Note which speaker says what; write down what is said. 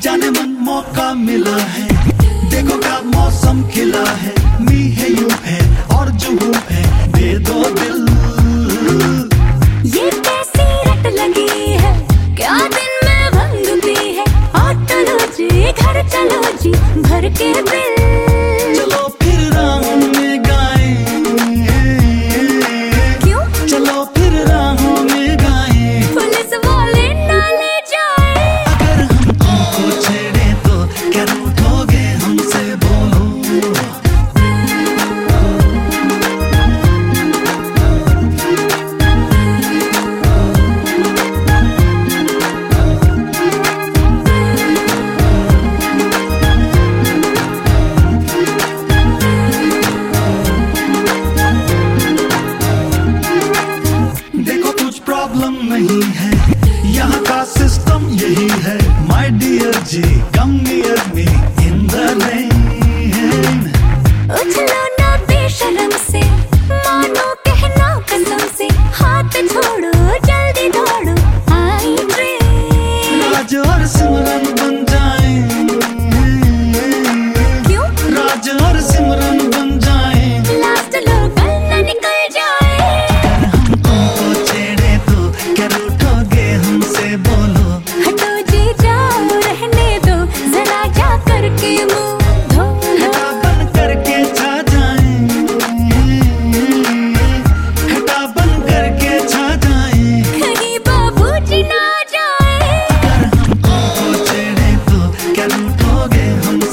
Speaker 1: जाने मन मौका मिला है, देखो क्या मौसम खिला है। मी है यू है और जो हूँ है, दे दो दिल।
Speaker 2: ये कैसी रट लगी है, क्या दिन में भंग पी है। ऑटो लो जी, घर चलो जी, भर के बिल।
Speaker 1: चलो फिर राहों में गाएं,
Speaker 2: क्यों?
Speaker 1: चलो फिर राहों में गाएं।
Speaker 2: पुलिस वाले ना ले जाए।
Speaker 1: अगर हम तुमको छेड़े तो क्या रूठोगे हमसे, बोलो। देखो कुछ प्रॉब्लम नहीं है, यहाँ का सिस्टम यही है। My dear ji, come near me in the rain.
Speaker 2: उछलो ना बेशरम से, मानो कहना कसम से। हाथ छोड़ो जल्दी दौड़ो, आई ट्रेन।
Speaker 1: राज और सिमरन बन जाएं,
Speaker 2: क्यों?
Speaker 1: राज और सिमरन बन जाएं।
Speaker 2: लास्ट लोकल ना निकल जाए।
Speaker 1: अगर हम तुमको छेड़े तो क्या रूठोगे हमसे, बोलो।
Speaker 2: हटो जी जाओ, रहने दो जरा जा करके मुंह धो लो।
Speaker 1: हटा बन करके छा जाएं, हटा बन करके छा जाएं।
Speaker 2: कहीं बाबूजी ना जाए।
Speaker 1: अगर हम तुमको छेड़े तो क्या रूठोगे हम